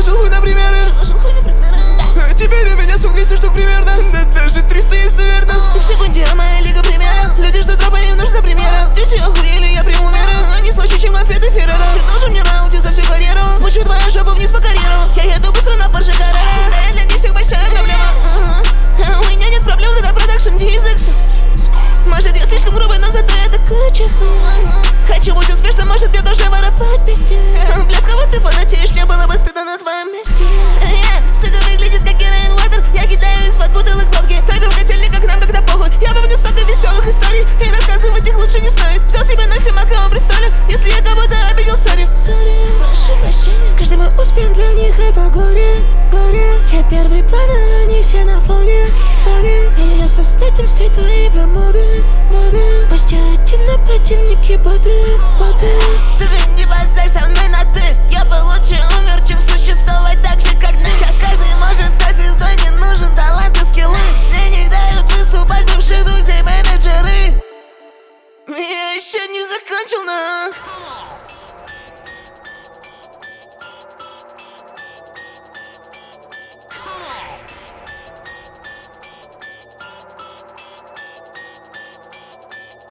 положил хуй на примеры. Теперь у меня сук 200 штук примерно. Да даже 300 есть, наверное. В секунде моя лига примера. Люди ждут дропа, им нужно примера. Дети охуели, я приму меры. Они слаще, чем конфеты Феррера. Ты должен мне роялти за всю карьеру. Смучу твою жопу вниз по карьеру. Я еду быстро на Порше Каррера. Да, я для них всех большая проблема. У меня нет проблем, когда продакшн дизекс. Может, я слишком грубый, но зато я такой честный. Хочу быть успешным, может мне тоже воровать песни. Бля, с кого ты фанатеешь, мне было бы стыдно на твоем месте. Сука выглядит как героин ватер. Я кидаю из-под бутылок бабки. Топил котельник, как нам, когда похуй. Я помню столько веселых историй, и рассказывать их лучше не стоит. Взял себе на Симаковом престоле. Если я кого-то обидел, сори. Прошу прощения. Каждый мой успех для них это горе. Я первый план, а они все на фоне. И я создатель всей твоей бля моды. Пусть я один, но противники боты. Сука, не базай со мной на ты. Я бы лучше умер, чем существовать так же, как ты. Сейчас каждый может стать звездой, не нужен талант и скиллы. Мне не дают выступать бывших друзей менеджеры. Я еще не закончил, но